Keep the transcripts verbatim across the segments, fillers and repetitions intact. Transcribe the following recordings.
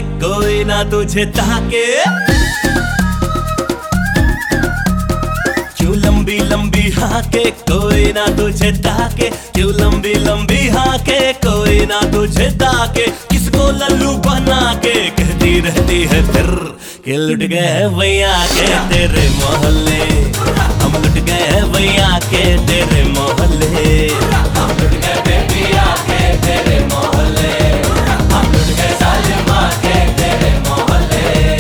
कोई ना तुझे ताके। क्यों लंबी लंबी हाके कोई ना तुझे ताके, क्यों लंबी लंबी हाके कोई ना तुझे ताके। किसको लल्लू बना के कहती रहती है फिर कि लुट गए भैया के तेरे मोहल्ले, हम लुट गए भैया के तेरे मोहल्ले, हम लुट गए बेबिया के तेरे मोहल्ले, हम लुट गए सालिमा के तेरे मोहल्ले।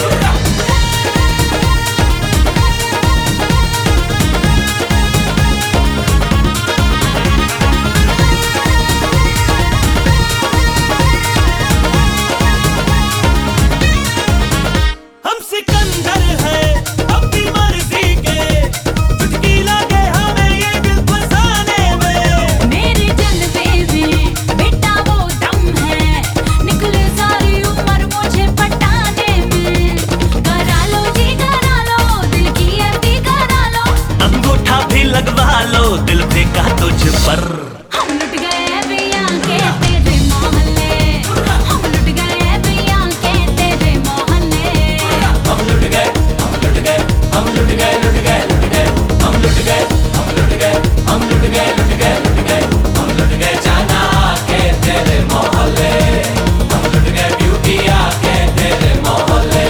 सिकंदर है अपनी मर्जी के, चुटकी लगे हमें ये दिल फसाने में। मेरे जलवे में बेटा वो दम है, निकले सारी उम्र मुझे पटाने में। करा लो जी करा लो, दिल की अर्थी करा लो, अंगूठा भी लगवा लो दिल फेंका तुझ पर। हम लुट गए भैया के तेरे मोहल्ले, हम लुट गए भैया के तेरे मोहल्ले, हम लुट गए हम लुट गए हम लुट गए लुट गए लुट गए हम लुट गए हम लुट गए हम लुट गए लुट गए लुट गए हम लुट गए जाना के तेरे मोहल्ले, हम लुट गए ब्यूटिया के तेरे मोहल्ले।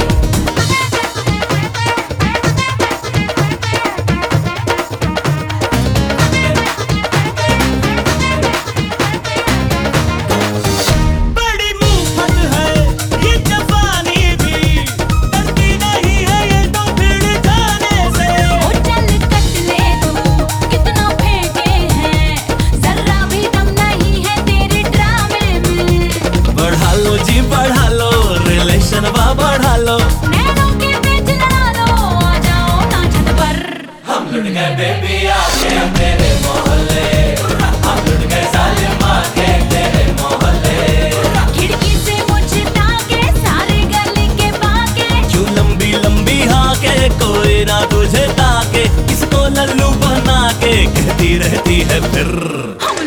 बड़ी मुफ्त है ये जवानी भी, डरती नहीं है ये तो भिड़ जाने से। ओ चल कट ले तू कितना फेंके हैं, जरा भी दम नहीं है तेरे ड्रामे में। बढ़ा लो जी बढ़ा लो रिलेशन वा बढ़ा लो, नैनों के बीच लड़ा लो, आ जाओ ना छत पर। हम लुट गए बेबिया के तेरे मोहल्ले, हम लुट गए सालिमा के तेरे मोहल्ले। खिड़की से मुझे ताके सारे गली के बाके, क्यों लंबी लंबी हाके कोई ना तुझे ताके, किसको लल्लू बना के कहती रहती है फिर। हम